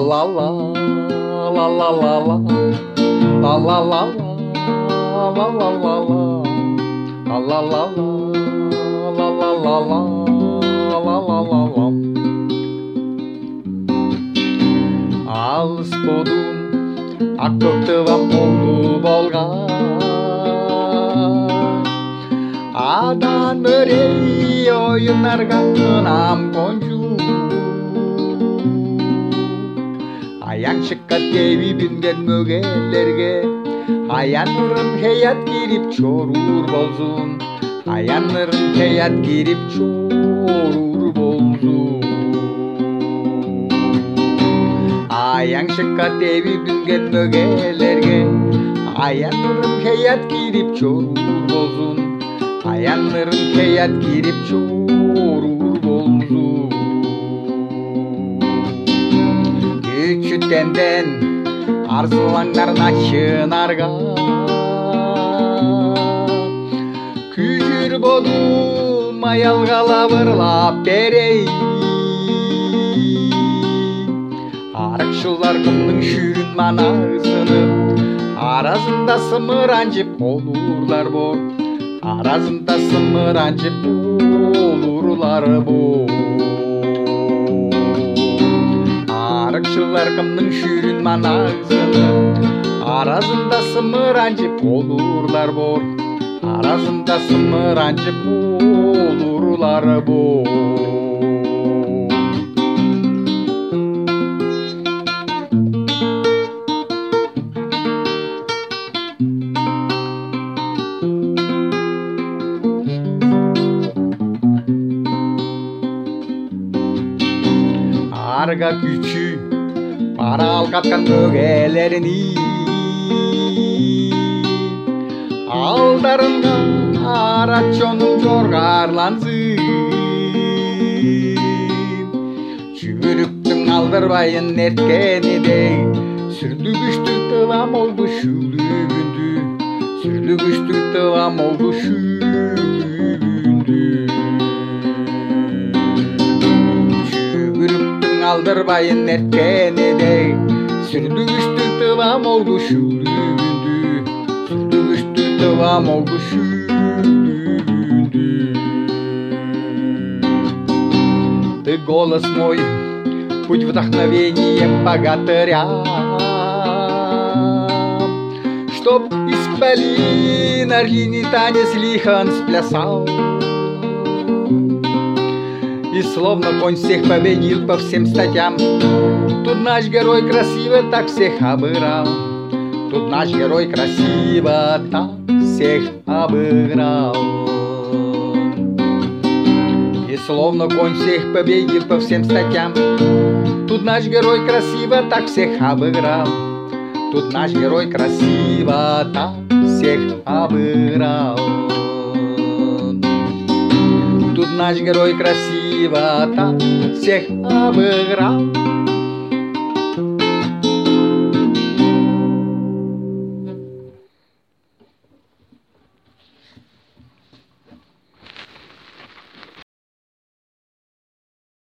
la la la la la la la la la la la la la la la la la la la la. Алыс болдым ақ көктем болду болган адан өрей ойынарға кынам кончу аяң шыққа теби бинген мөгелерге аянырым хеят кирип чорур болсун аянырым хеят кирип чорур болсун аяң шыққа теби бинген мөгелерге аянырым хеят кирип чорур болсун аянырым хеят кирип чорур болсун күчүтенден арзулаңдарына чынарга күжүр болдум аялга лабырлап берей арыкшылар кымдын шүйрүн манасынып аразында сымыранжып болурлар бор аразында сымыранжып болурлар бор арыкшылар кымдын шүйрүн манасынып аразында сымыранжып болурлар бор аразында сымыранжып болурлар бор. Арга күчү пара алгаткан мөгелерини алдарында арачонун жоргарлансын жүгүрүктүн алдырбайын эрткенидей сүрдүгүчтү тыбам болду шүлүгүндү сүрдүгүчтү тыбам болду шүлүгүндү алдырбайын эрткенидей сүрдүгүчтү тыбам болду шүлүгүндү сүрдүгүчтү тыбам болду шүлүгүндү. Ты голос мой, путь вдохновением богатыря, чтоб исполин орлиный танец лихан сплясал. И словно конь всех победил по всем статьям. Тут наш герой красиво так всех обыграл. Тут наш герой красиво так всех обыграл. И словно конь всех победил по всем статьям. Тут наш герой красиво так всех обыграл. Тут наш герой красиво так всех обыграл. Тут наш герой красиво так всех обыграл.